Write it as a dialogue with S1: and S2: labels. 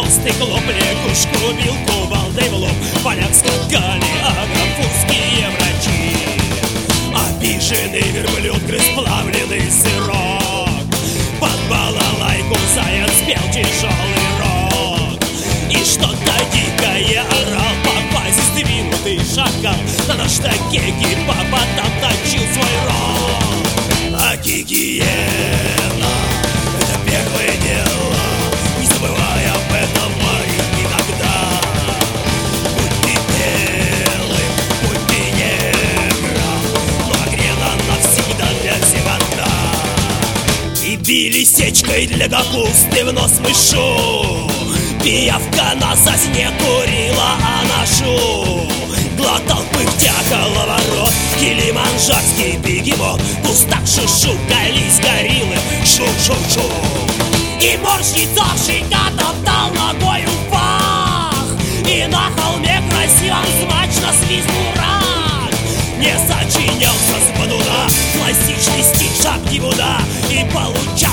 S1: Зубастый клоп, лягушку, белку, балды в лоб. Поляк скакали, а гамбургские врачи. Обиженный верблюд грыз плавленый сырок. Под балалайку заяц пел тяжелый рок. И что-то дикое орал Попай, сдвинутый шакал. На наш такеки папа там точил свой рог. А гигиена — это первое дело. Не забывай об этом, Марья, никогда. Будь ты белым, будь ты негром, но огрена навсегда для всего одна. И били сечкой для капусты в нос мышу. Пиявка на сосне курила анашу. Глотал пыхтя коловорот килиманджарский бегемот. В кустах шушукались гориллы, шу-шу-шу. И морщицовший топтал ногой в пах. И на холме красивом смачно свистнул рак. Не сочинялся с бодуна классичный стих Жак-Дивуда. И получал